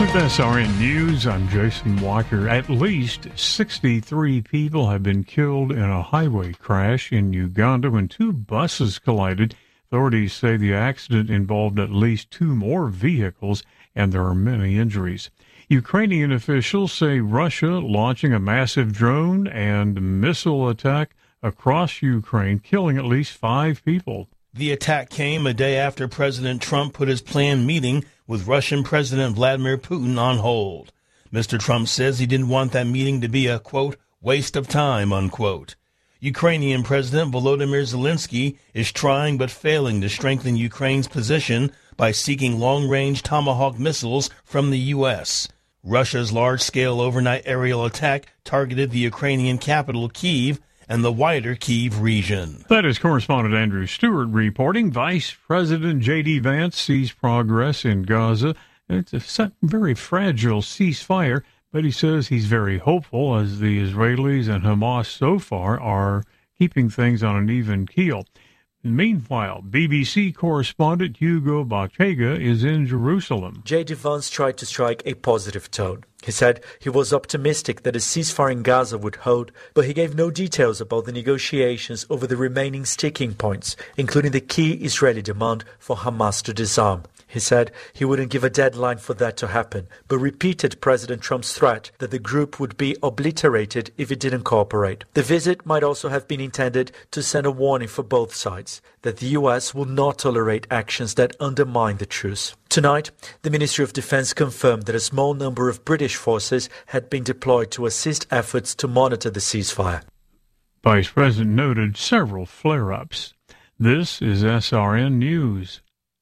With SRN News, I'm Jason Walker. At least 63 people have been killed in a highway crash in Uganda when two buses collided. Authorities say the accident involved at least two more vehicles, and there are many injuries. Ukrainian officials say Russia launching a massive drone and missile attack across Ukraine, killing at least 5 people. The attack came a day after President Trump put his planned meeting with Russian President Vladimir Putin on hold. Mr. Trump says he didn't want that meeting to be a, quote, waste of time, unquote. Ukrainian President Volodymyr Zelensky is trying but failing to strengthen Ukraine's position by seeking long-range Tomahawk missiles from the U.S. Russia's large-scale overnight aerial attack targeted the Ukrainian capital, Kyiv, and the wider Kyiv region. That is correspondent Andrew Stewart reporting. Vice President J.D. Vance sees progress in Gaza. It's a very fragile ceasefire, but he says he's very hopeful as the Israelis and Hamas so far are keeping things on an even keel. Meanwhile, BBC correspondent Hugo Bachega is in Jerusalem. J.D. Vance tried to strike a positive tone. He said he was optimistic that a ceasefire in Gaza would hold, but he gave no details about the negotiations over the remaining sticking points, including the key Israeli demand for Hamas to disarm. He said he wouldn't give a deadline for that to happen, but repeated President Trump's threat that the group would be obliterated if it didn't cooperate. The visit might also have been intended to send a warning for both sides that the U.S. will not tolerate actions that undermine the truce. Tonight, the Ministry of Defense confirmed that a small number of British forces had been deployed to assist efforts to monitor the ceasefire. Vice President noted several flare-ups. This is SRN News.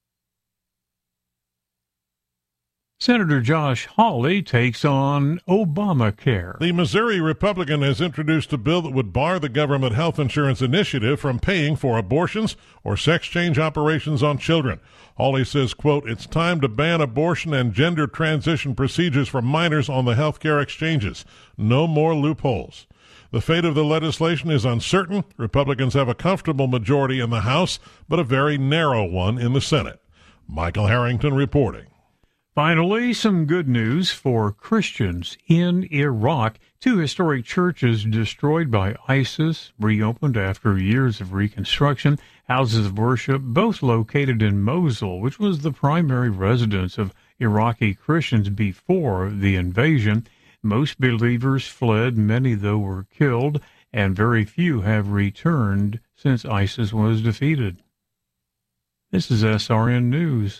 Senator Josh Hawley takes on Obamacare. The Missouri Republican has introduced a bill that would bar the government health insurance initiative from paying for abortions or sex change operations on children. Hawley says, quote, it's time to ban abortion and gender transition procedures for minors on the health care exchanges. No more loopholes. The fate of the legislation is uncertain. Republicans have a comfortable majority in the House, but a very narrow one in the Senate. Michael Harrington reporting. Finally, some good news for Christians in Iraq. 2 historic churches destroyed by ISIS reopened after years of reconstruction. Houses of worship, both located in Mosul, which was the primary residence of Iraqi Christians before the invasion. Most believers fled, many, though, were killed, and very few have returned since ISIS was defeated. This is SRN News.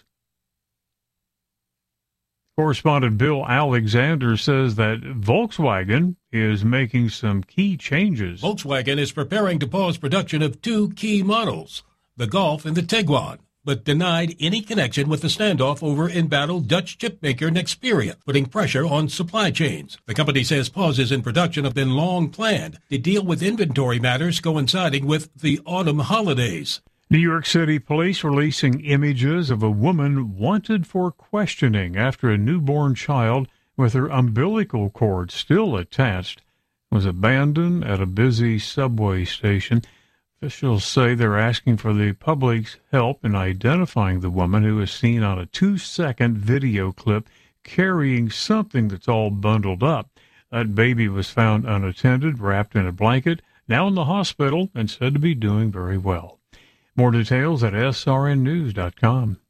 Correspondent Bill Alexander says that Volkswagen is making some key changes. Volkswagen is preparing to pause production of 2 key models, the Golf and the Tiguan, but denied any connection with the standoff over embattled Dutch chipmaker Nexperia, putting pressure on supply chains. The company says pauses in production have been long planned to deal with inventory matters coinciding with the autumn holidays. New York City police releasing images of a woman wanted for questioning after a newborn child with her umbilical cord still attached was abandoned at a busy subway station. Officials say they're asking for the public's help in identifying the woman who is seen on a 2-second video clip carrying something that's all bundled up. That baby was found unattended, wrapped in a blanket, now in the hospital and said to be doing very well. More details at srnnews.com.